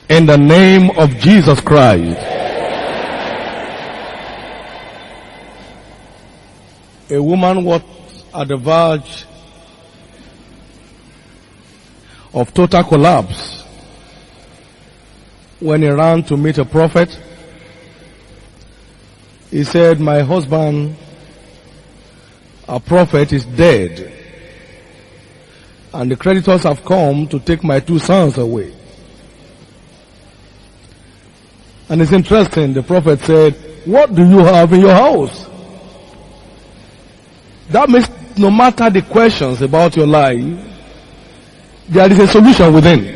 In the name of Jesus Christ. A woman was at the verge of total collapse when he ran to meet a prophet. He said, my husband, a prophet, is dead, and the creditors have come to take my 2 sons away. And it's interesting, the prophet said, what do you have in your house? That means no matter the questions about your life, there is a solution within.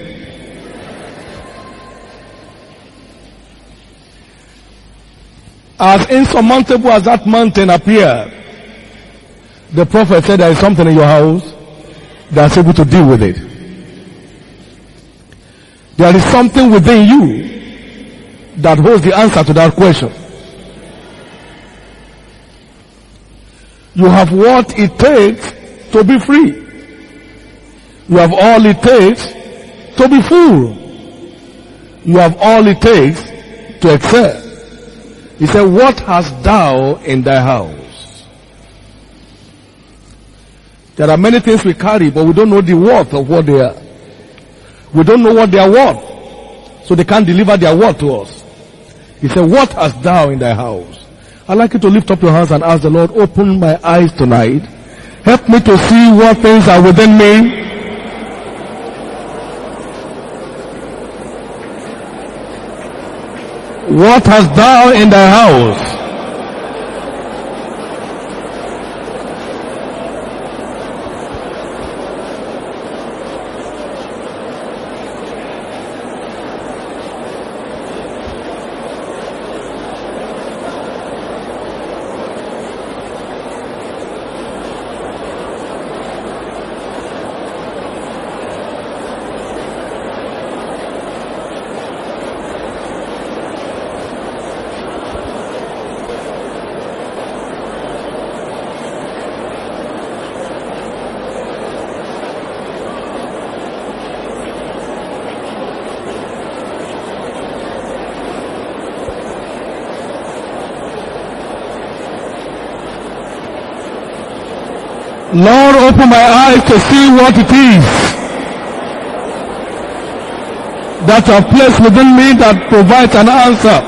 As insurmountable as that mountain appeared, the prophet said there is something in your house that's able to deal with it. There is something within you that holds the answer to that question. You have what it takes to be free. You have all it takes to be full. You have all it takes to excel. He said, what hast thou in thy house? There are many things we carry, but we don't know the worth of what they are. We don't know what they are worth, so they can't deliver their word to us. He said, what hast thou in thy house? I'd like you to lift up your hands and ask the Lord, open my eyes tonight. Help me to see what things are within me. What hast thou in thy house? Lord, open my eyes to see what it is that you have placed within me that provides an answer.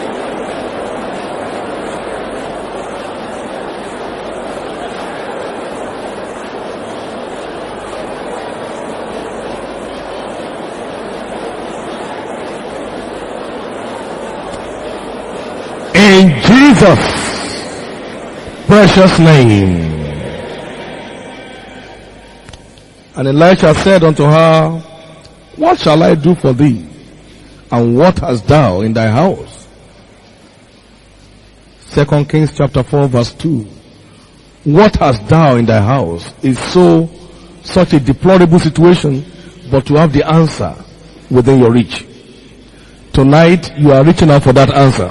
In Jesus' precious name. And Elisha said unto her, what shall I do for thee? And what hast thou in thy house? 2 Kings chapter 4 verse 2. What hast thou in thy house is such a deplorable situation, but to have the answer within your reach. Tonight you are reaching out for that answer.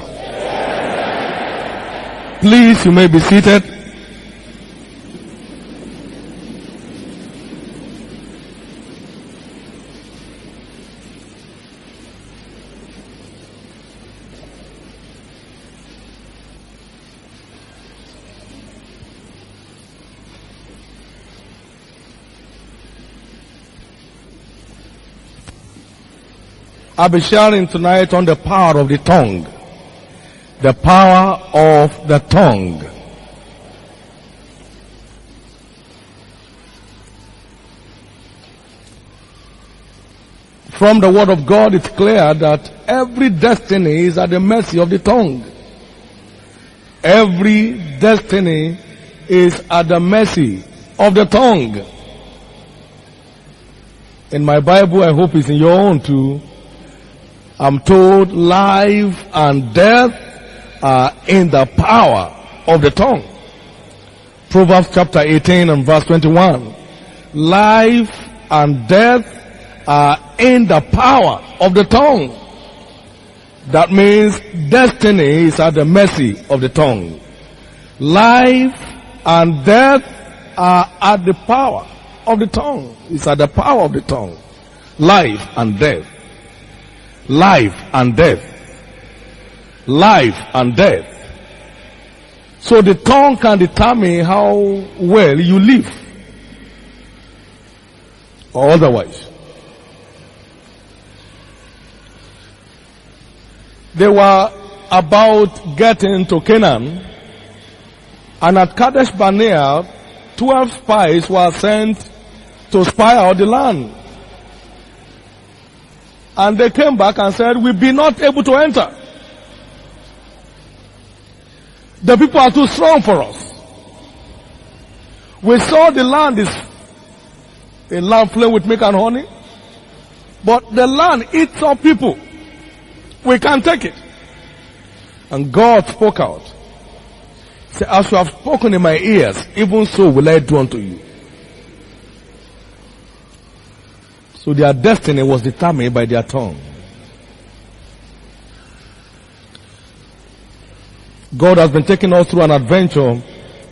Please, you may be seated. I'll be sharing tonight on the power of the tongue. The power of the tongue. From the word of God, it's clear that every destiny is at the mercy of the tongue. Every destiny is at the mercy of the tongue. In my Bible, I hope it's in your own too. I'm told life and death are in the power of the tongue. Proverbs chapter 18 and verse 21. Life and death are in the power of the tongue. That means destiny is at the mercy of the tongue. Life and death are at the power of the tongue. It's at the power of the tongue. Life and death. Life and death. Life and death. So the tongue can determine how well you live. Or otherwise. They were about getting to Canaan, and at Kadesh Barnea, 12 spies were sent to spy out the land. And they came back and said, we've been not able to enter. The people are too strong for us. We saw the land is a land flowing with milk and honey, but the land eats up people. We can't take it. And God spoke out. He said, as you have spoken in my ears, even so will I do unto you. So their destiny was determined by their tongue. God has been taking us through an adventure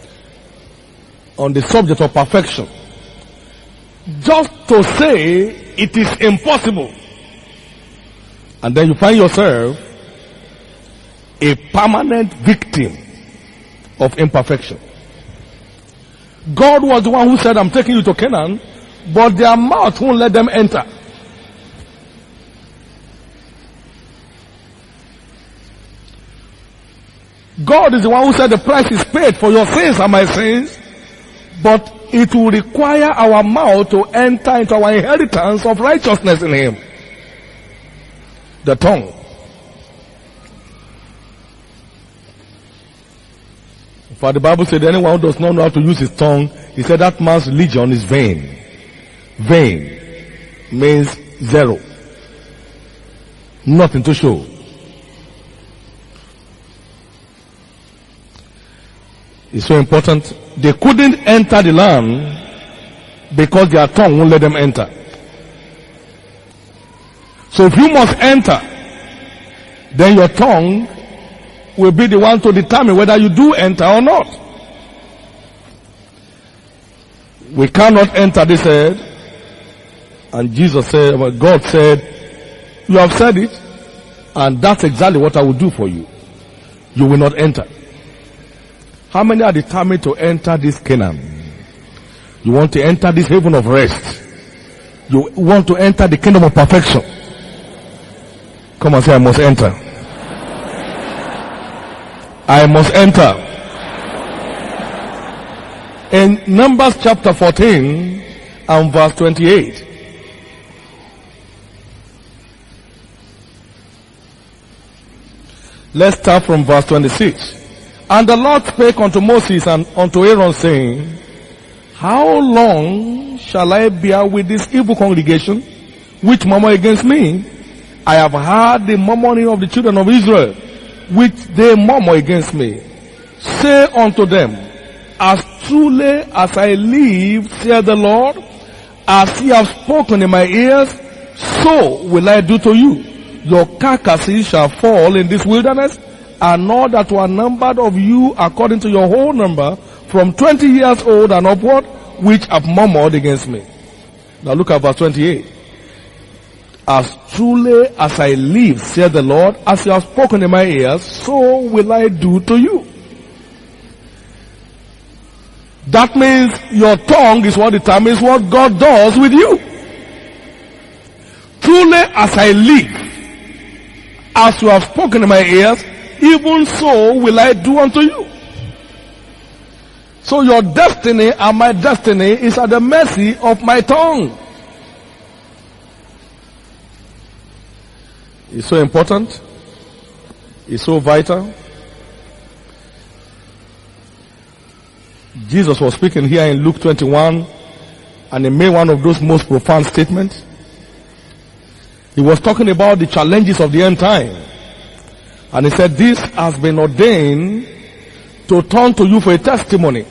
on the subject of perfection. Just to say it is impossible. And then you find yourself a permanent victim of imperfection. God was the one who said, I'm taking you to Canaan, but their mouth won't let them enter. God is the one who said the price is paid for your sins and my sins, but it will require our mouth to enter into our inheritance of righteousness in Him. The tongue. For the Bible said anyone who does not know how to use his tongue, he said that man's religion is vain. Vain means zero. Nothing to show. It's so important. They couldn't enter the land because their tongue won't let them enter. So if you must enter, then your tongue will be the one to determine whether you do enter or not. We cannot enter, they said. And Jesus said, well, God said, you have said it, and that's exactly what I will do for you. You will not enter. How many are determined to enter this Canaan? You want to enter this haven of rest. You want to enter the kingdom of perfection. Come and say, I must enter. I must enter. In Numbers chapter 14 and verse 28. Let's start from verse 26. And the Lord spake unto Moses and unto Aaron, saying, how long shall I bear with this evil congregation, which murmur against me? I have heard the murmuring of the children of Israel, which they murmur against me. Say unto them, as truly as I live, saith the Lord, as ye have spoken in my ears, so will I do to you. Your carcasses shall fall in this wilderness, and all that were numbered of you according to your whole number, from 20 years old and upward, which have murmured against me. Now look at verse 28. As truly as I live, saith the Lord, as you have spoken in my ears, so will I do to you. That means your tongue is what determines what God does with you. Truly as I live, as you have spoken in my ears, even so will I do unto you. So your destiny and my destiny is at the mercy of my tongue. It's so important. It's so vital. Jesus was speaking here in Luke 21, and he made one of those most profound statements. He was talking about the challenges of the end time. And he said, this has been ordained to turn to you for a testimony.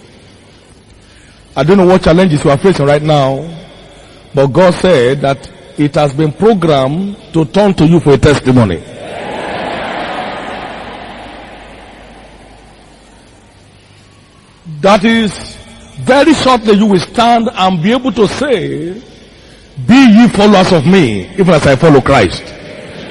I don't know what challenges you are facing right now, but God said that it has been programmed to turn to you for a testimony. That is, very shortly you will stand and be able to say, be ye followers of me, even as I follow Christ.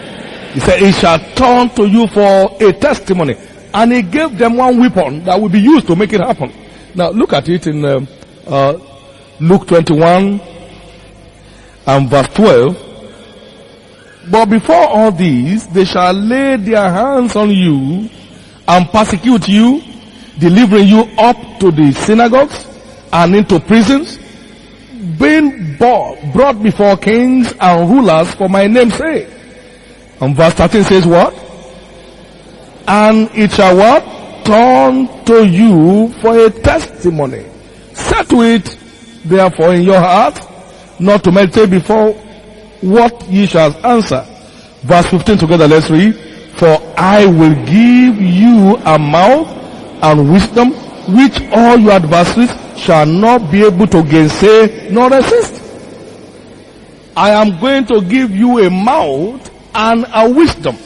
He said, it shall turn to you for a testimony. And he gave them one weapon that will be used to make it happen. Now look at it in Luke 21 and verse 12. But before all these, they shall lay their hands on you and persecute you, delivering you up to the synagogues and into prisons, being brought before kings and rulers for my name's sake. And verse 13 says what? And it shall what? Turn to you for a testimony. Set to it, therefore, in your heart, not to meditate before what ye shall answer. Verse 15 together, let's read. For I will give you a mouth and wisdom, which all your adversaries shall not be able to gainsay nor resist. I am going to give you a mouth and a wisdom,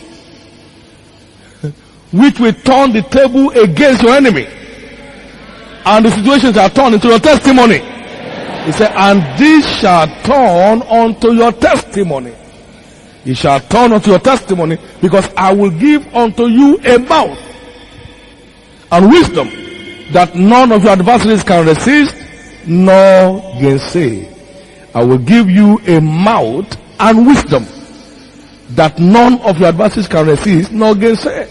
which will turn the table against your enemy. And the situations are turned into your testimony. He said, and this shall turn unto your testimony. It shall turn unto your testimony, because I will give unto you a mouth and wisdom that none of your adversaries can resist nor gainsay. I will give you a mouth and wisdom that none of your adversaries can resist nor gainsay.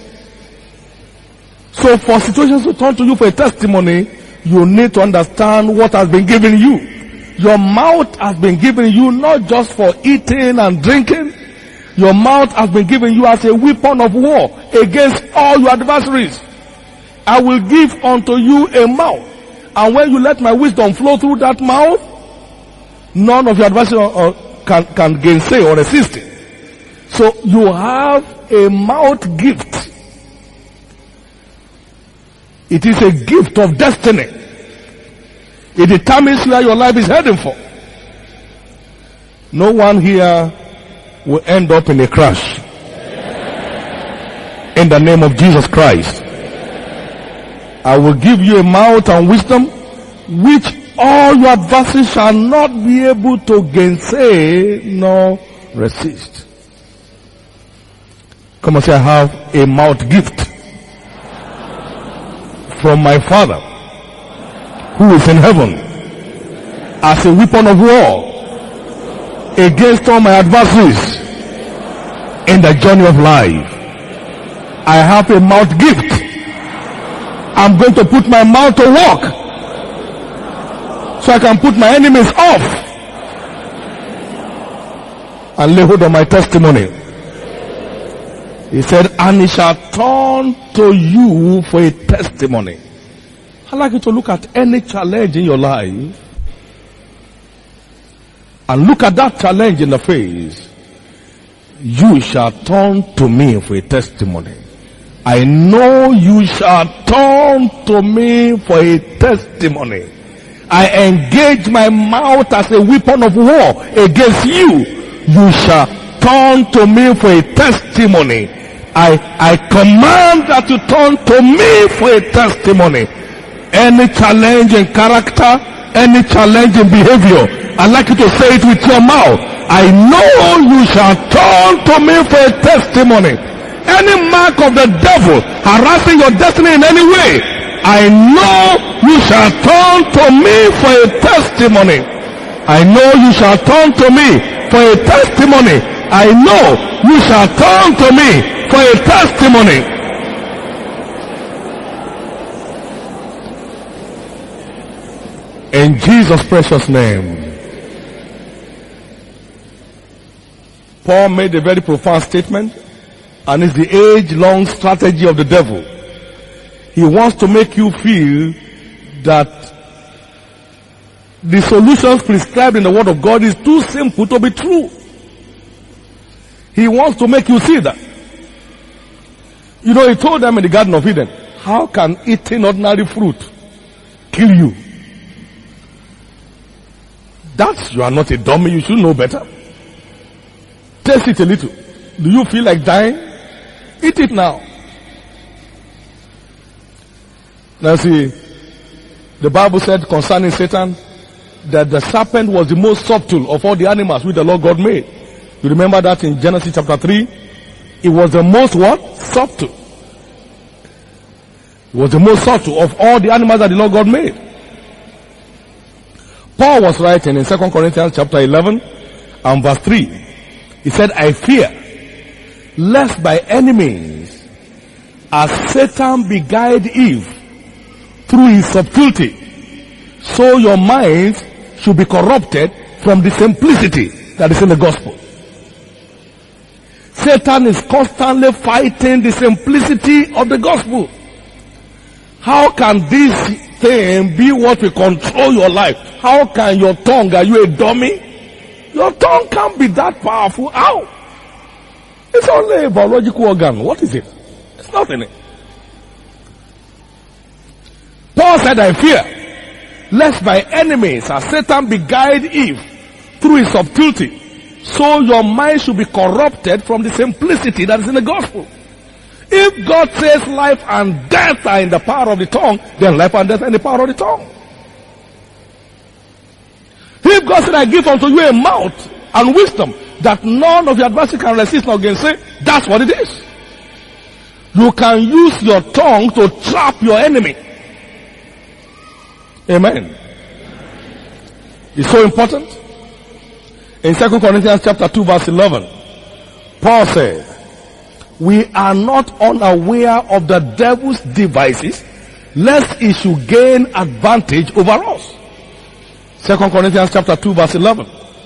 So for situations to turn to you for a testimony, you need to understand what has been given you. Your mouth has been given you not just for eating and drinking. Your mouth has been given you as a weapon of war against all your adversaries. I will give unto you a mouth. And when you let my wisdom flow through that mouth, none of your adversaries can gainsay or resist it. So you have a mouth gift. It is a gift of destiny. It determines where your life is heading for. No one here will end up in a crash. In the name of Jesus Christ. I will give you a mouth and wisdom, which all your adversaries shall not be able to gainsay nor resist. Come and say, I have a mouth gift from my Father who is in heaven as a weapon of war against all my adversaries in the journey of life. I have a mouth gift. I'm going to put my mouth to work so I can put my enemies off and lay hold on my testimony. He said, and it shall turn to you for a testimony. I'd like you to look at any challenge in your life and look at that challenge in the face. You shall turn to me for a testimony. I know you shall turn to me for a testimony. I engage my mouth as a weapon of war against you. You shall turn to me for a testimony. I command that you turn to me for a testimony. Any challenge in character, any challenge in behavior, I'd like you to say it with your mouth. I know you shall turn to me for a testimony. Any mark of the devil harassing your destiny in any way, I know you shall turn to me for a testimony. I know you shall turn to me for a testimony. I know you shall turn to me for a testimony. In Jesus' precious name. Paul made a very profound statement, and it's the age-long strategy of the devil. He wants to make you feel that the solutions prescribed in the Word of God is too simple to be true. He wants to make you see that. You know, he told them in the Garden of Eden, how can eating ordinary fruit kill you? You are not a dummy, you should know better. Taste it a little. Do you feel like dying? Eat it now. Now see, the Bible said concerning Satan that the serpent was the most subtle of all the animals which the Lord God made. You remember that in Genesis chapter 3? It was the most what? Subtle. It was the most subtle of all the animals that the Lord God made. Paul was writing in 2 Corinthians chapter 11 and verse 3. He said, I fear lest by any means, as Satan beguiled Eve through his subtlety, so your minds should be corrupted from the simplicity that is in the gospel. Satan is constantly fighting the simplicity of the gospel. How can this thing be what will control your life? How can your tongue, are you a dummy? Your tongue can't be that powerful. How? It's only a biological organ. What is it? It's nothing. Paul said, I fear, lest by enemies as Satan beguiled Eve through his subtlety, so your mind should be corrupted from the simplicity that is in the gospel. If God says life and death are in the power of the tongue, then life and death are in the power of the tongue. If God said, I give unto you a mouth and wisdom that none of your adversaries can resist nor gainsay, that's what it is. You can use your tongue to trap your enemy. Amen. It's so important. In 2 Corinthians chapter 2 verse 11, Paul said, we are not unaware of the devil's devices, lest he should gain advantage over us. 2 Corinthians chapter 2 verse 11.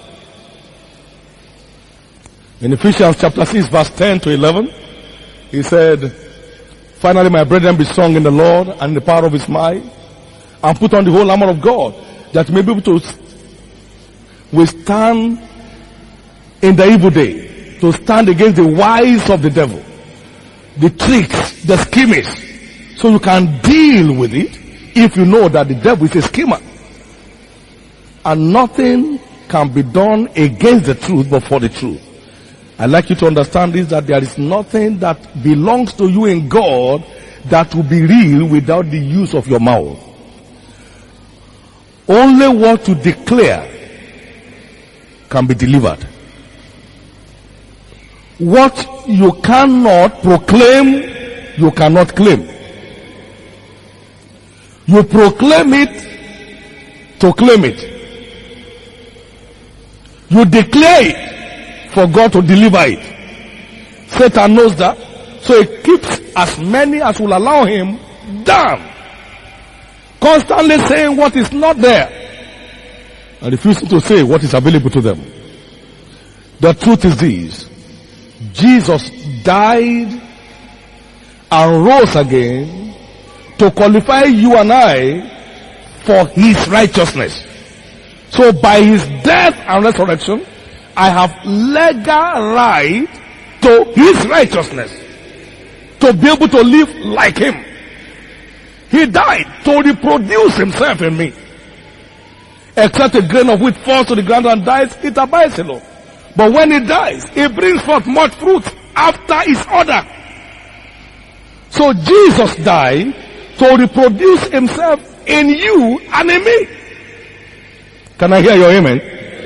In Ephesians chapter 6 verse 10 to 11, he said, finally my brethren, be strong in the Lord and in the power of his might, and put on the whole armor of God, that you may be able to withstand in the evil day, to stand against the wiles of the devil, the tricks, the schemes, so you can deal with it if you know that the devil is a schemer. And nothing can be done against the truth but for the truth. I'd like you to understand this, that there is nothing that belongs to you in God that will be real without the use of your mouth. Only what you declare can be delivered. What you cannot proclaim, you cannot claim. You proclaim it to claim it. You declare it for God to deliver it. Satan knows that, so he keeps as many as will allow him down. Constantly saying what is not there and refusing to say what is available to them. The truth is this: Jesus died and rose again to qualify you and I for his righteousness. So by his death and resurrection, I have legal right to his righteousness, to be able to live like him. He died to reproduce himself in me. Except a grain of wheat falls to the ground and dies, it abides alone. But when it dies, it brings forth much fruit after his order. So Jesus died to reproduce himself in you and in me. Can I hear your amen?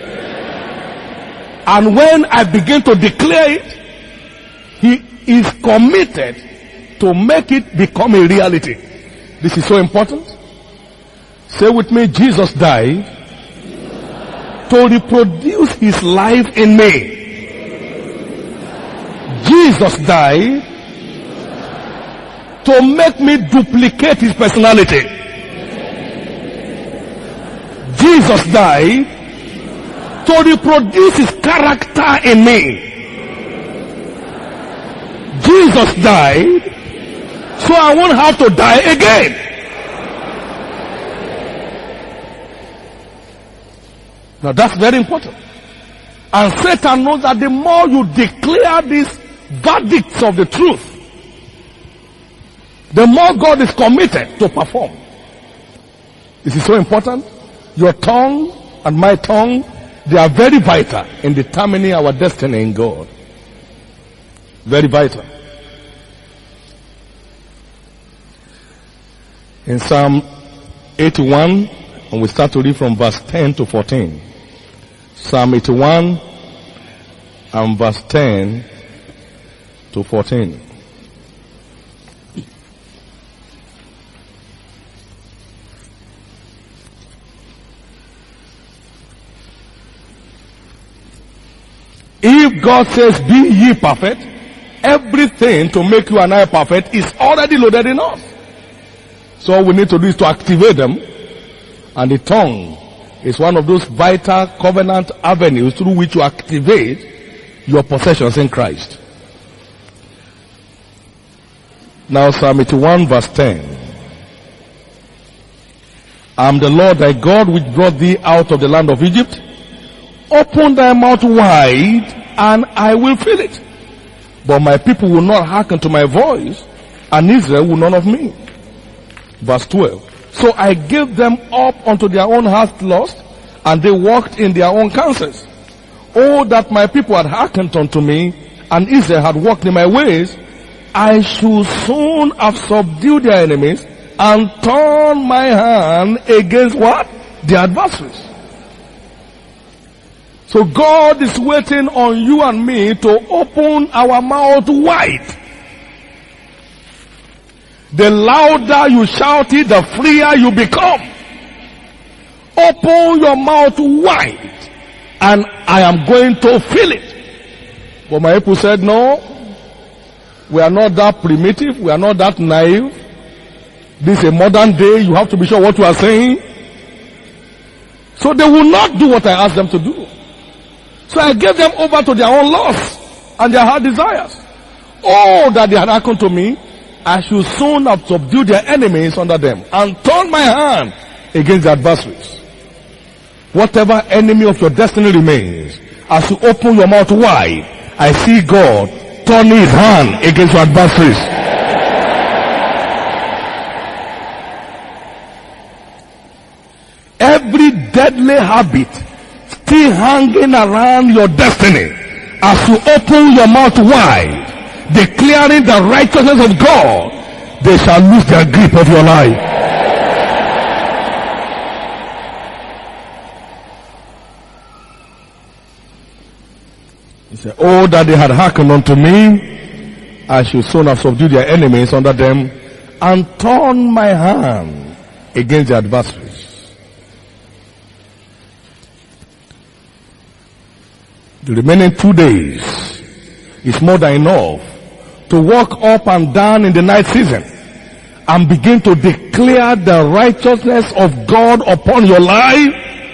And when I begin to declare it, he is committed to make it become a reality. This is so important. Say with me, Jesus died to reproduce his life in me. Jesus died to make me duplicate his personality. Jesus died to reproduce his character in me. Jesus died so I won't have to die again. Now that's very important. And Satan knows that the more you declare these verdicts of the truth, the more God is committed to perform. This is so important. Your tongue and my tongue, they are very vital in determining our destiny in God. Very vital. In Psalm 81, and we start to read from verse 10 to 14. Psalm 81 and verse 10 to to 14. If God says, be ye perfect, everything to make you and I perfect is already loaded in us. So all we need to do is to activate them. And the tongue is one of those vital covenant avenues through which you activate your possessions in Christ. Now Psalm 81 verse 10. I am the Lord thy God which brought thee out of the land of Egypt. Open thy mouth wide, and I will fill it. But my people will not hearken to my voice, and Israel will none of me. Verse 12. So I gave them up unto their own heart lust, and they walked in their own counsels. Oh, that my people had hearkened unto me, and Israel had walked in my ways, I should soon have subdued their enemies, and turn my hand against what? The adversaries. So God is waiting on you and me to open our mouth wide. The louder you shout it, the freer you become. Open your mouth wide, and I am going to fill it. But my people said, no, we are not that primitive, we are not that naive. This is a modern day, you have to be sure what you are saying. So they will not do what I asked them to do. So I gave them over to their own lusts and their heart desires. Oh, that they had hearkened to me, I should soon have subdued their enemies under them, and turn my hand against the adversaries. Whatever enemy of your destiny remains, as you open your mouth wide, I see God turning his hand against your adversaries. Every deadly habit still hanging around your destiny, as you open your mouth wide, declaring the righteousness of God, they shall lose their grip of your life. He said, oh, that they had hearkened unto me, I should soon have subdued their enemies under them, and turn my hand against the adversaries. The remaining 2 days is more than enough to walk up and down in the night season and begin to declare the righteousness of God upon your life,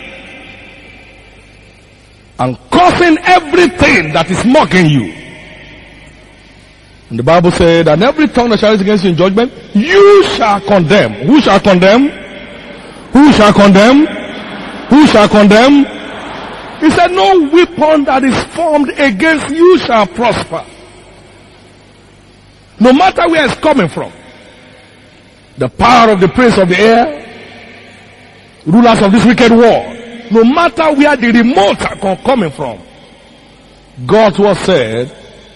and causing everything that is mocking you. And the Bible said, and every tongue that shall rise against you in judgment, you shall condemn. Who shall condemn? Who shall condemn? Who shall condemn? He said, no weapon that is formed against you shall prosper. No matter where it's coming from. The power of the prince of the air, rulers of this wicked world, no matter where the remotes are coming from, God's word said,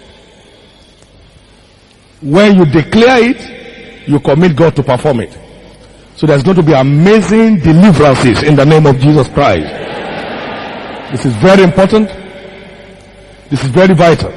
when you declare it, you commit God to perform it. So there's going to be amazing deliverances in the name of Jesus Christ. This is very important. This is very vital.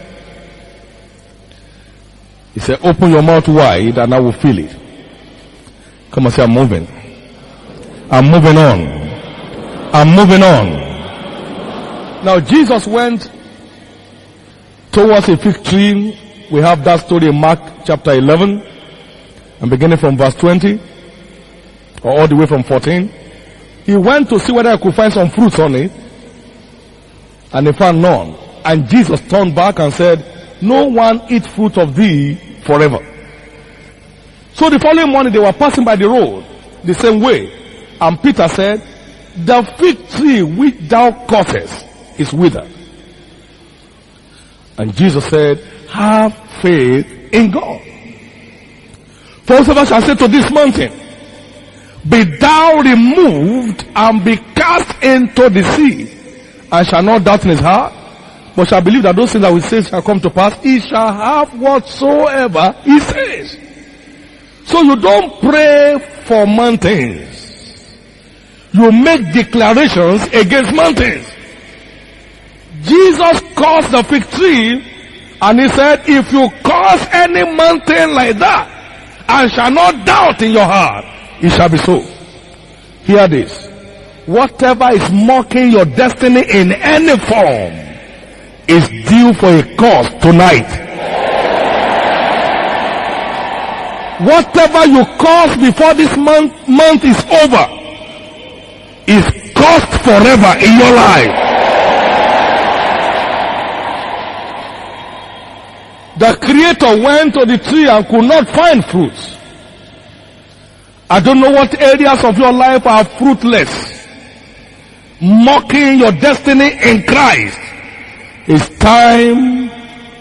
He said, open your mouth wide and I will fill it. Come and say, I'm moving. I'm moving on. I'm moving on. Now Jesus went towards a fig tree. We have that story in Mark chapter 11. And beginning from verse 20. Or all the way from 14. He went to see whether he could find some fruits on it. And they found none. And Jesus turned back and said, no one eat fruit of thee forever. So the following morning they were passing by the road the same way. And Peter said, the fig tree which thou cursest is withered. And Jesus said, have faith in God. For whosoever shall say to this mountain, be thou removed and be cast into the sea, and shall not doubt in his heart, but shall believe that those things that we say shall come to pass, he shall have whatsoever he says. So you don't pray for mountains. You make declarations against mountains. Jesus caused the fig tree And he said, if you cause any mountain like that, and shall not doubt in your heart, it shall be so. Hear this. Whatever is mocking your destiny in any form is due for a cause tonight. Whatever you cause before this month is over is caused forever in your life. The Creator went to the tree and could not find fruits. I don't know what areas of your life are fruitless, mocking your destiny in Christ. It's time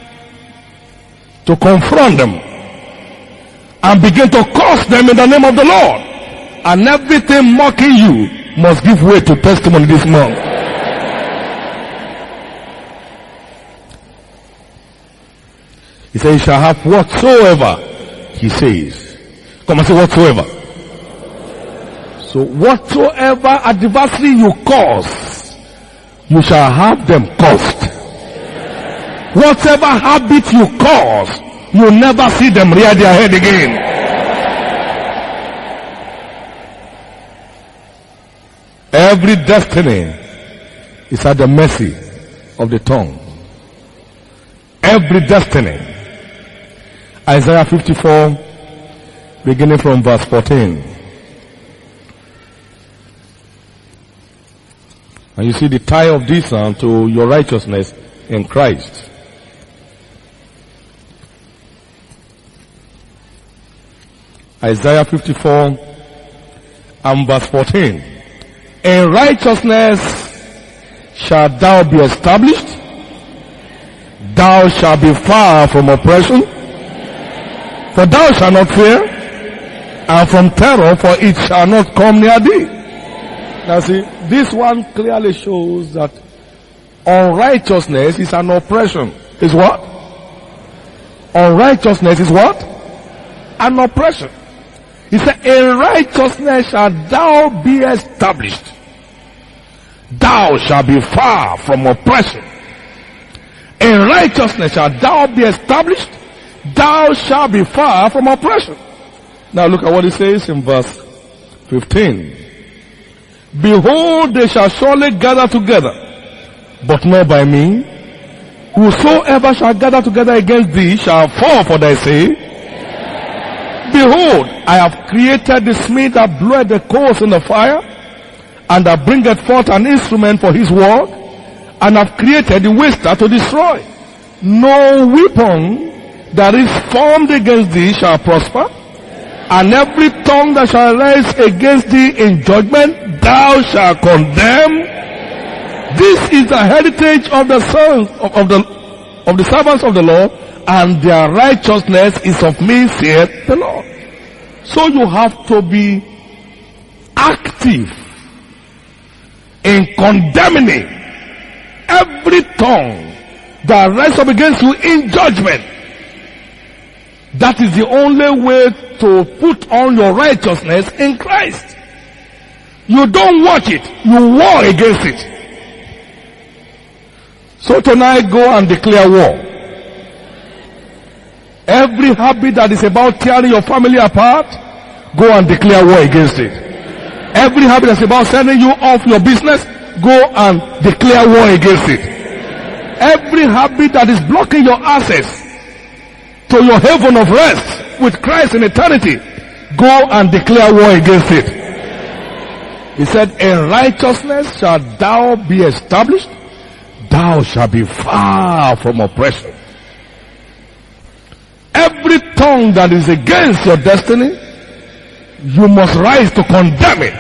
to confront them and begin to curse them in the name of the Lord. And everything mocking you must give way to testimony this month. He says, he shall have whatsoever he says. Come and say whatsoever. So whatsoever adversary you cause, you shall have them caused. Whatever habit you cause, you'll never see them rear their head again. Every destiny is at the mercy of the tongue. Every destiny. Isaiah 54, beginning from verse 14. And you see the tie of this to your righteousness in Christ. Isaiah 54 and verse 14. In righteousness shalt thou be established. Thou shalt be far from oppression. For thou shalt not fear, and from terror, for it shall not come near thee. Now see, this one clearly shows that unrighteousness is an oppression. Is what? Unrighteousness is what? An oppression. He said, in righteousness shalt thou be established. Thou shalt be far from oppression. In righteousness shalt thou be established. Thou shalt be far from oppression. Now look at what he says in verse 15. Behold, they shall surely gather together, but not by me. Whosoever shall gather together against thee shall fall for thy sake. Behold, I have created the smith that bloweth the coals in the fire, and that bringeth forth an instrument for his work, and have created the waster to destroy. No weapon that is formed against thee shall prosper, and every tongue that shall rise against thee in judgment thou shalt condemn. This is the heritage of the sons of the servants of the Lord, and their righteousness is of me, saith the Lord. So you have to be active in condemning every tongue that rises up against you in judgment. That is the only way to put on your righteousness in Christ. You don't watch it, you war against it. So tonight go and declare war. Every habit that is about tearing your family apart, go and declare war against it. Every habit that's about sending you off your business, go and declare war against it. Every habit that is blocking your access to your heaven of rest with Christ in eternity, go and declare war against it. He said, in righteousness shalt thou be established. Thou shalt be far from oppression. Every tongue that is against your destiny, you must rise to condemn it.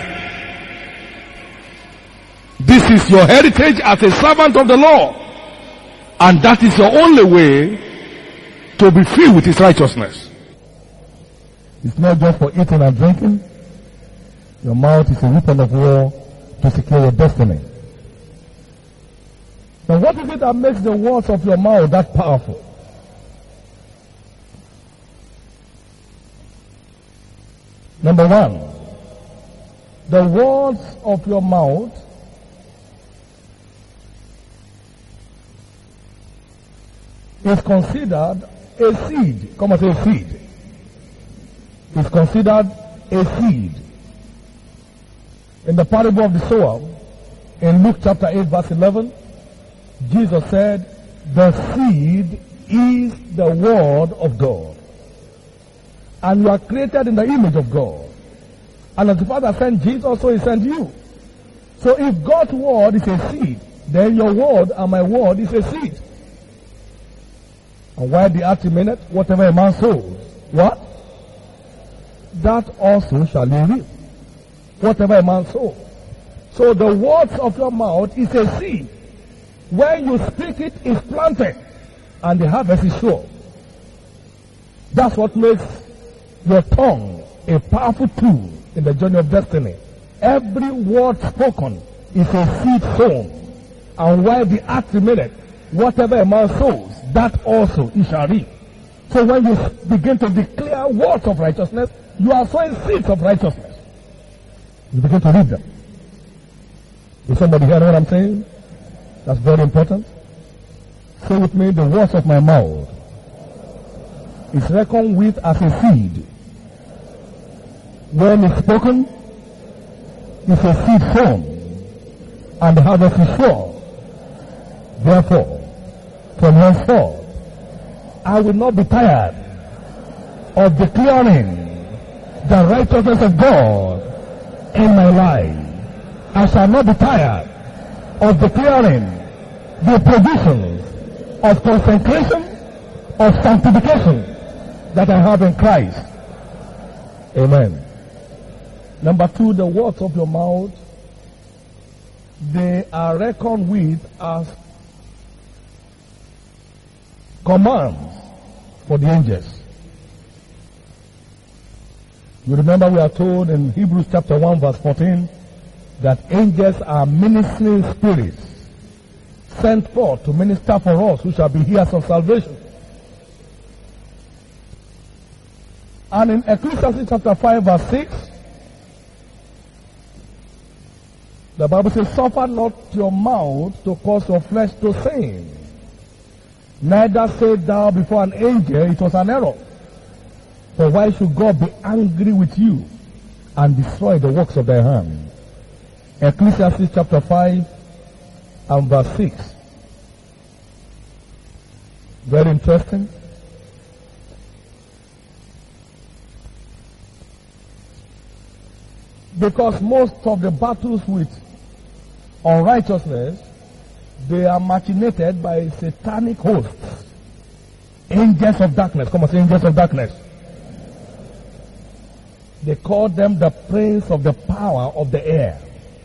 This is your heritage as a servant of the Lord. And that is your only way to be filled with his righteousness. It's not just for eating and drinking. Your mouth is a weapon of war to secure your destiny. Now what is it that makes the words of your mouth that powerful? Number one, the words of your mouth is considered a seed. Come on, say seed. Is considered a seed. In the parable of the sower, in Luke chapter 8 verse 11, Jesus said, the seed is the word of God. And you are created in the image of God. And as the Father sent Jesus, so he sent you. So if God's word is a seed, then your word and my word is a seed. And why the ultimate, whatever a man sows, what? That also shall he reap. Whatever a man sows. So the words of your mouth is a seed. When you speak it, it's planted. And the harvest is sure. That's what makes your tongue a powerful tool in the journey of destiny. Every word spoken is a seed sown. And while the act remaineth, whatever a man sows, that also he shall reap. So when you begin to declare words of righteousness, you are sowing seeds of righteousness. You begin to reap them. Is somebody hearing what I'm saying? That's very important. Say with me, the words of my mouth is reckoned with as a seed. When it's spoken, it's a seed sown, and the harvest is sure. Therefore, from henceforth, I will not be tired of declaring the righteousness of God in my life. I shall not be tired of declaring the provisions of consecration, of sanctification that I have in Christ. Amen. Number 2, the words of your mouth, they are reckoned with as commands for the angels. You remember we are told in Hebrews chapter 1 verse 14 that angels are ministering spirits sent forth to minister for us who shall be heirs of salvation. And in Ecclesiastes chapter 5 verse 6, the Bible says, suffer not your mouth to cause your flesh to sin. Neither say thou before an angel, it was an error. For why should God be angry with you and destroy the works of thy hand? Ecclesiastes chapter 5 and verse 6. Very interesting. Because most of the battles with unrighteousness, they are machinated by satanic hosts. Angels of darkness. Come on, say angels of darkness. They call them the prince of the power of the air.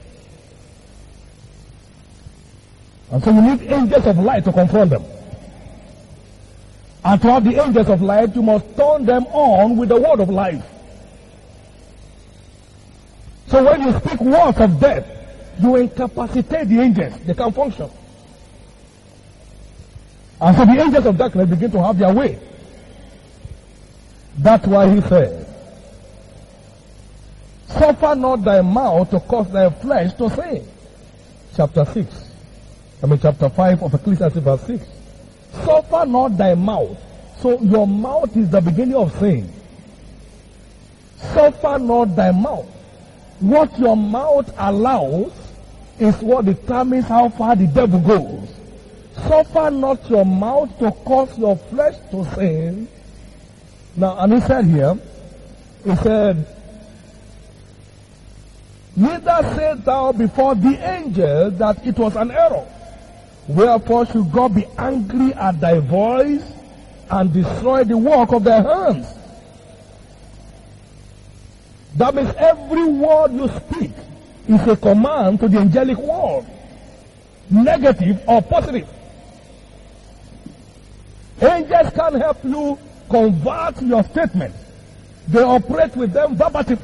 And so you need angels of light to confront them. And to have the angels of light, you must turn them on with the word of life. So when you speak words of death, you incapacitate the angels. They can't function. And so the angels of darkness begin to have their way. That's why he said, suffer not thy mouth to cause thy flesh to sin. Chapter 5 of Ecclesiastes verse 6. Suffer not thy mouth. So your mouth is the beginning of sin. Suffer not thy mouth. What your mouth allows is what determines how far the devil goes. Suffer not your mouth to cause your flesh to sin. Now, and he said here, he said, neither say thou before the angel that it was an error. Wherefore should God be angry at thy voice and destroy the work of thy hands? That means every word you speak is a command to the angelic world, negative or positive. Angels can help you convert your statement. They operate with them verbatim.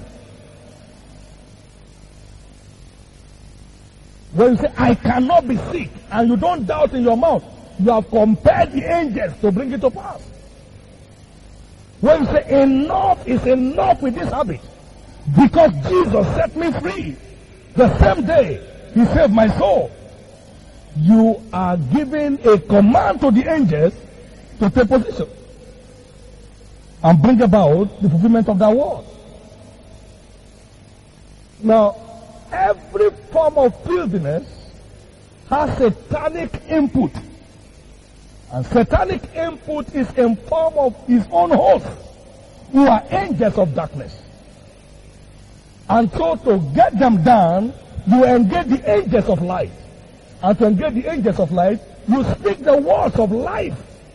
When you say, I cannot be sick, and you don't doubt in your mouth, you have compelled the angels to bring it to pass. When you say, enough is enough with this habit, because Jesus set me free, the same day he saved my soul, you are giving a command to the angels to take position and bring about the fulfillment of that word. Now, every form of filthiness has satanic input. And satanic input is in form of his own host, who are angels of darkness. And so to get them down, you engage the angels of light. And to engage the angels of light, you speak the words of life.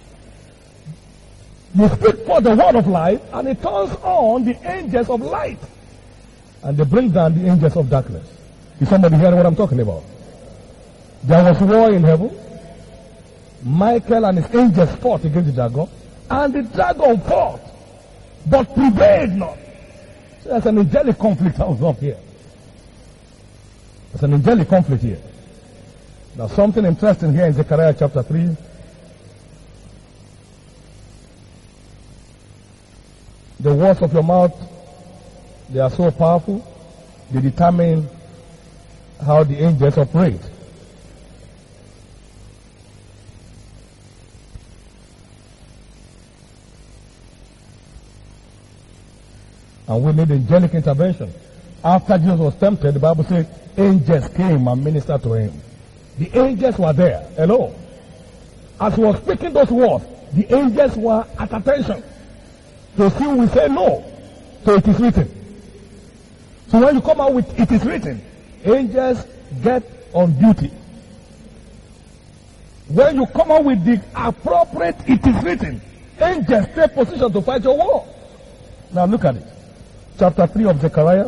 You speak for the word of life, and it turns on the angels of light. And they bring down the angels of darkness. Is somebody hearing what I'm talking about? There was war in heaven. Michael and his angels fought against the dragon, and the dragon fought, but prevailed not. So there's an angelic conflict up here. There's an angelic conflict here. Now something interesting here in Zechariah chapter 3. The words of your mouth, they are so powerful, they determine how the angels operate. And we need angelic intervention. After Jesus was tempted, the Bible says angels came and ministered to him. The angels were there. Hello. As he was speaking those words, the angels were at attention. To see we say no. So it is written. So when you come out with it is written, angels get on duty. When you come out with the appropriate it is written, angels take position to fight your war. Now look at it. Chapter 3 of Zechariah,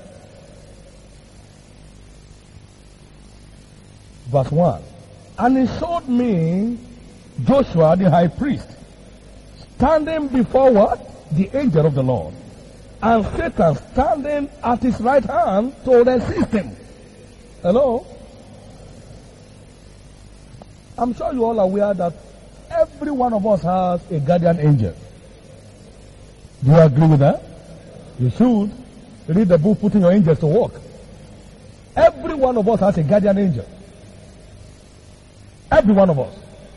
verse 1. And he showed me Joshua the high priest standing before what? The angel of the Lord. And Satan standing at his right hand to resist him. Hello? I'm sure you all are aware that every one of us has a guardian angel. Do you agree with that? You should read the book, Putting Your Angels to Work. Every one of us has a guardian angel. Every one of us.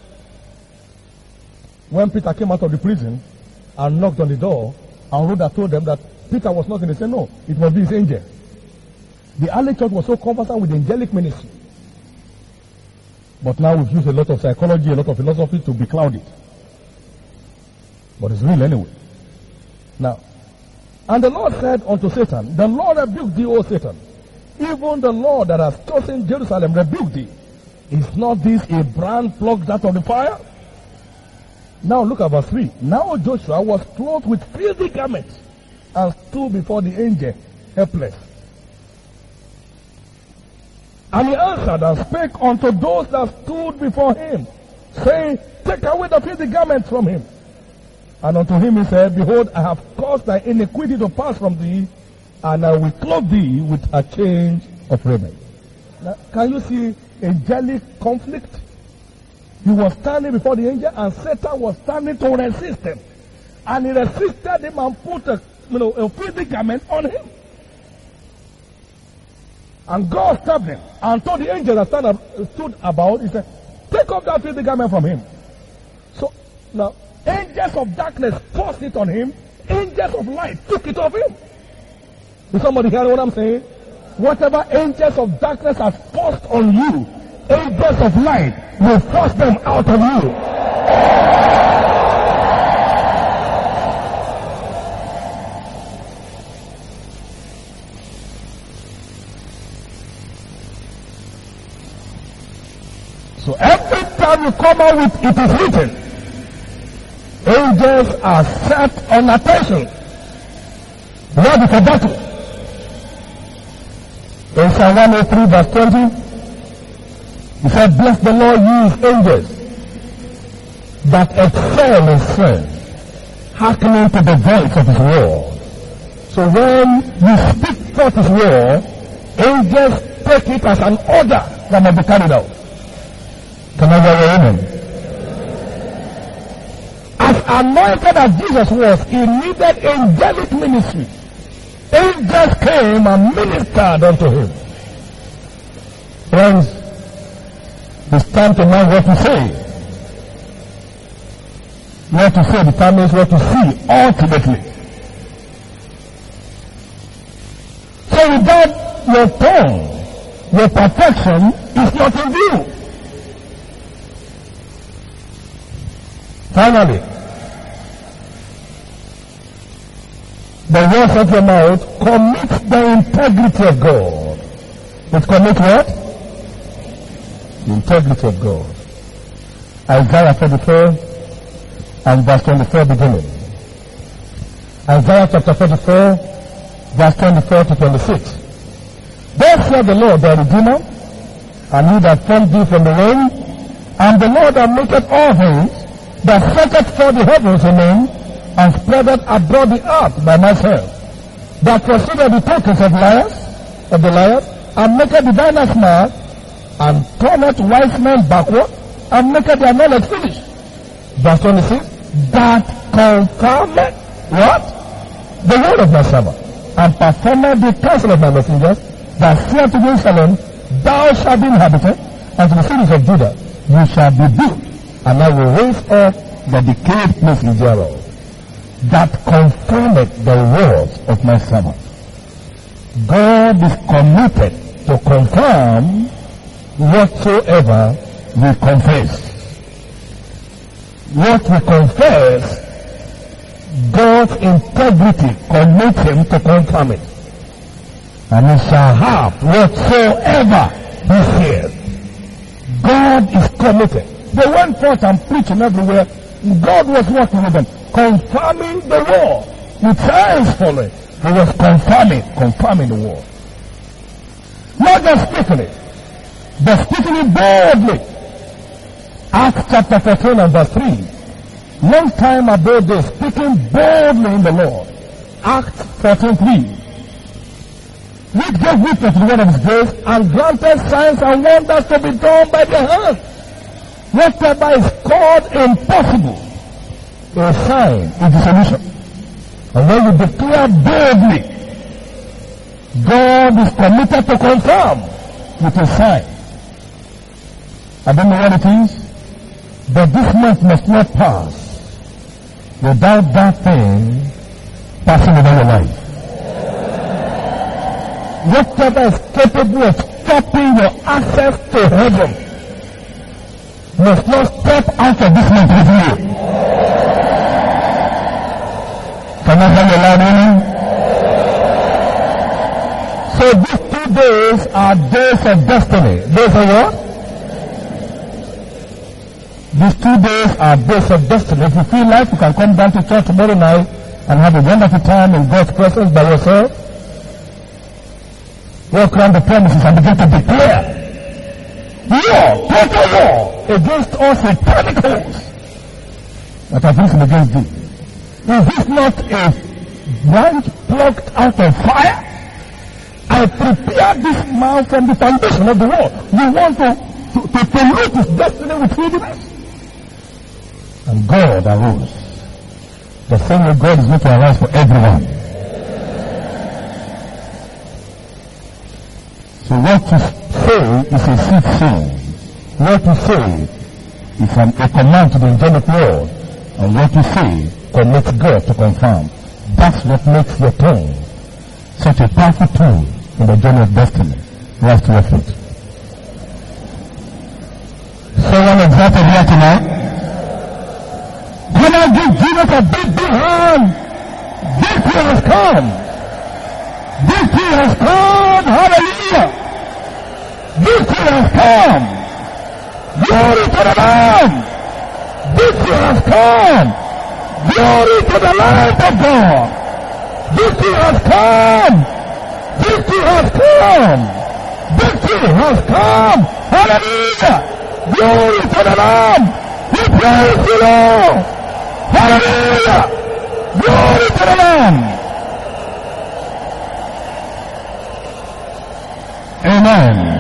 When Peter came out of the prison and knocked on the door, and Rhoda told them that Peter was not going to say no, it must be his angel. The early church was so conversant with angelic ministry. But now we've used a lot of psychology, a lot of philosophy to becloud it. But it's real anyway. Now, and the Lord said unto Satan, the Lord rebuked thee, O Satan. Even the Lord that has chosen Jerusalem rebuked thee. Is not this a brand plucked out of the fire? Now look at verse 3. Now Joshua was clothed with filthy garments and stood before the angel, helpless. And he answered and spake unto those that stood before him, saying, take away the filthy garments from him. And unto him he said, behold, I have caused thy iniquity to pass from thee, and I will clothe thee with a change of raiment. Now, can you see angelic conflict? He was standing before the angel, and Satan was standing to resist him. And he resisted him and put a filthy garment on him. And God stopped him and told the angel that stood about, he said, take off that filthy garment from him. So now, angels of darkness forced it on him. Angels of light took it off him. Is somebody hearing what I'm saying? Whatever angels of darkness are forced on you, angels of light will force them out of you. So every time you come out with it is written, angels are set on attention, ready for battle. In Psalm 103 verse 20, he said, bless the Lord, ye his angels, that excel in strength, hearkening to the voice of his word. So when you speak forth his word, angels take it as an order that must be carried out. Can I hear your amen? As anointed as Jesus was, he needed angelic ministry. Angels came and ministered unto him. Friends, it's time to mind what we say. What to say determines what to see ultimately. So without your tongue, your perfection is not in view. Finally, the words of your mouth commit the integrity of God. It commits what? The integrity of God. Isaiah 34 and verse 24 beginning. Isaiah chapter 44, verse 24 to 26. Thus said the Lord thy Redeemer, and he that formed thee from the womb, and the Lord that maketh all things, that setteth for the heavens remain, and spreadeth abroad the earth by myself, that proceedeth the tokens of the liars, and maketh diviners mad, and turneth wise men backward, and maketh their knowledge finish. Verse 26, that confirmeth what? The word of my servant, and performeth the counsel of my messengers, that saith to Jerusalem, thou shalt be inhabited, and to the cities of Judah, you shall be built, and I will raise up the decayed places thereof. That confirmeth the words of my servant. God is committed to confirm whatsoever we confess. What we confess, God's integrity commits him to confirm it. And he shall have whatsoever he says. God is committed. They went forth and preaching everywhere. God was working with them, confirming the word. With signs following. He was confirming the word. Not just speaking it, but speaking it boldly. Acts chapter 14 and verse 3. Long time ago they speaking boldly in the Lord. Acts 14:3. Which gave witness to the word of his grace, and granted signs and wonders to be done by their hands. Whatever is called impossible, a sign is the solution. And when you declare boldly, God is committed to confirm with a sign. I don't know what it is, but this month must not pass without that thing passing over your life. Whatever is capable of stopping your access to heaven must not step out of this month with you. Can I hear you loud, amen? So these 2 days are days of destiny. Days of what? These 2 days are days of destiny. If you feel like you can come down to church tomorrow night and have a wonderful time in God's presence by yourself, walk around the premises and begin to declare war, total war against all satanic hosts that have risen against thee. Is this not a branch plucked out of fire? I prepared this man from the foundation of the world. You want to promote his destiny with wilderness? And God arose. The same way God is going to arise for everyone. So what you say is a seed sown. What you say is a command to the angelic world. And what you say commits God to confirm. That's what makes your tongue such a powerful tool in the journey of destiny. Rise to your feet. Someone exalted here tonight. Can I give Jesus a big hand? Victory has come. Victory has come. Hallelujah. Victory has come. Glory to the Lamb. Victory has come. Glory to the Lamb of God. Victory has come. Victory has come. Victory has come. Hallelujah. Glory to the Lamb. We praise the Lord. Hallelujah. Glory to the Lamb. Amen.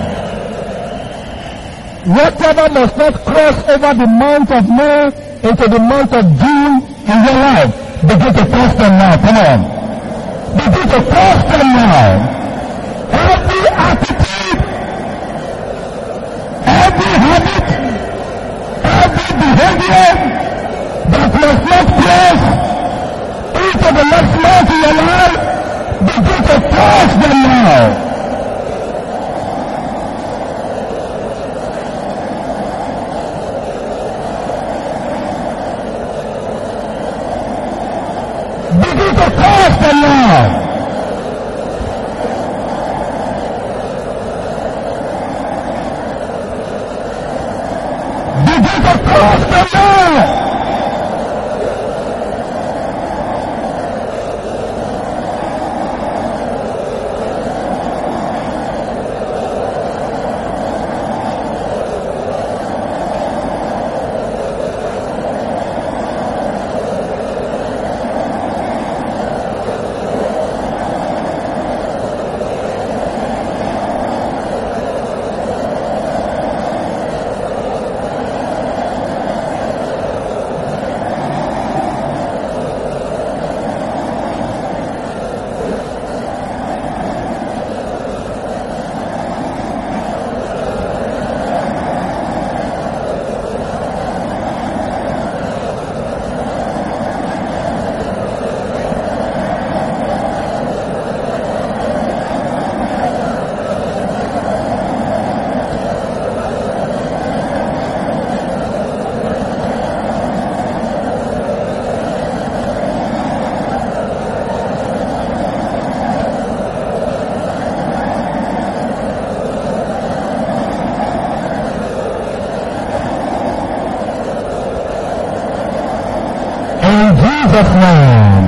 Whatever must not cross over the month of May into the month of June in your life, begin to cross them now. Come on. Begin to cross them now. Every attitude, every habit, every behavior that must the next month in your life, begin to touch them now. Begin to touch them now. Begin to touch them now. Jesus' name.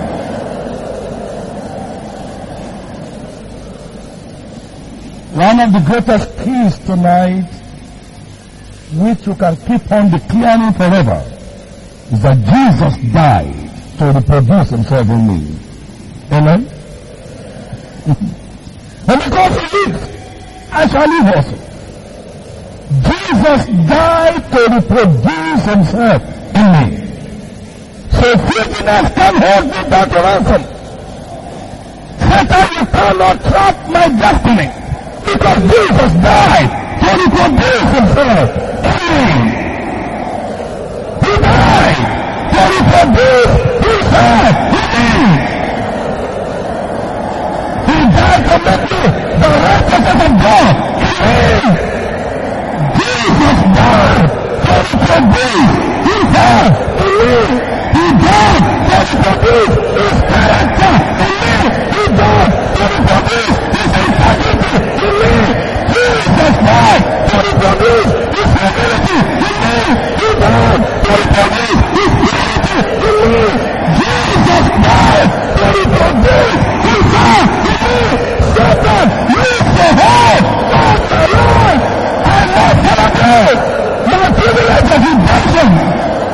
One of the greatest keys tonight, which you can keep on declaring forever, is that Jesus died to reproduce himself in me. Amen? And because he lives, I shall live also. Jesus died to reproduce himself in me. So filthiness can hold me down to ransom. Satan, you cannot trap my destiny, because Jesus died to reproduce himself in me. He died to reproduce himself in me. He died to make me the righteousness of God in me. Jesus died to reproduce himself in me. He died to reproduce his character in me. He died to reproduce his integrity in me. Jesus died to reproduce his ability in me. He died to reproduce his purity in me. Jesus died to reproduce himself in me. Satan, use your hold on my life and not celebrate my privilege of redemption.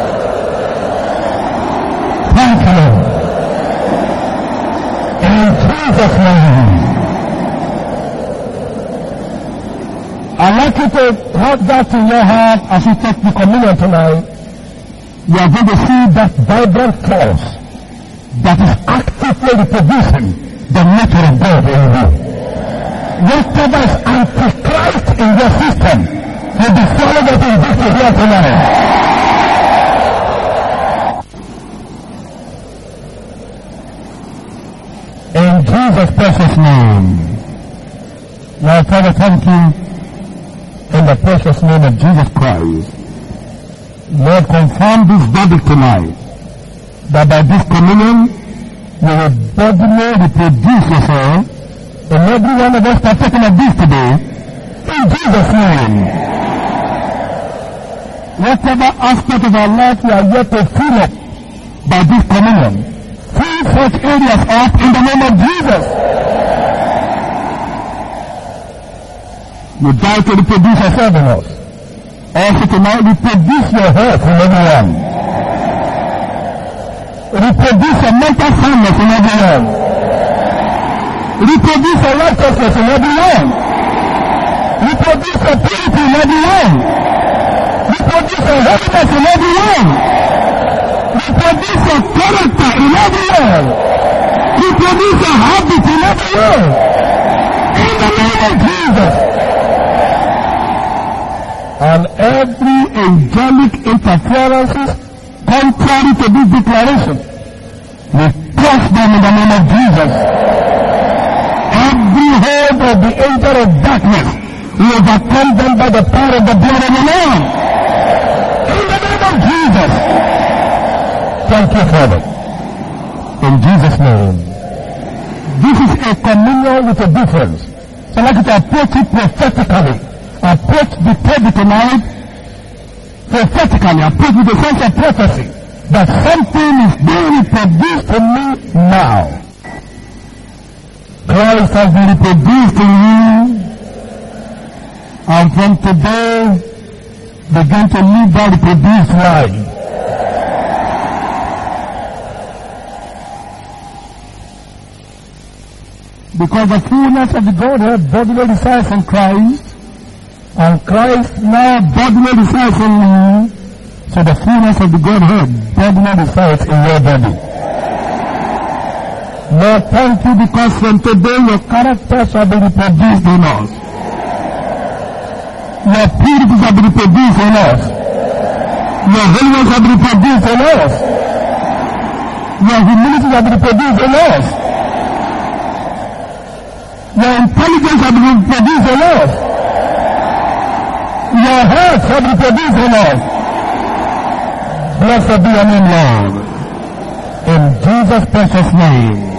Thank you, Lord. In Jesus' name. I'd like you to have that in your heart as you take the communion tonight. You are going to see that vibrant force that is actively reproducing the nature of God in you. Whatever is antichrist in your system will be swallowed up in victory here tonight. In Jesus' precious name. Now, Father, thank you in the precious name of Jesus Christ. Lord, confirm this verdict tonight, that by this communion, you will bodily reproduce yourself in every one of us partaking of this today, in Jesus' name. Whatever aspect of our life we are yet to fill up by this communion, fill such areas up in the name of Jesus. You die to reproduce yourself in us. Also tonight, reproduce your health in everyone. Reproduce your mental soundness in everyone. Reproduce your righteousness in everyone. Reproduce your purity in everyone. Reproduce your holiness in everyone. Reproduce your character in everyone. Reproduce your habit in everyone. In the name of Jesus. And every angelic interferences contrary to this declaration, we crush them in the name of Jesus. Every hold of the angel of darkness, we overcome them by the power of the blood of the Lamb. In the name of Jesus. Thank you, Father. In Jesus' name. This is a communion with a difference. So I'd like you to approach it prophetically. Approach the table tonight prophetically. Approach with a sense of prophecy that something is being reproduced in me now. Christ has been reproduced in you, and from today begin to live that reproduced life. Because the fullness of the Godhead bodily resides in Christ, and Christ now bodily resides in you, so the fullness of the Godhead bodily resides in your body. Lord, thank you because from today your character shall be reproduced in us. Your purity shall be reproduced in us. Your holiness shall be reproduced in us. Your humility shall be reproduced in us. Your intelligence shall be reproduced in us. Your health shall be reproduced in us. Blessed be your name, Lord. In Jesus' precious name.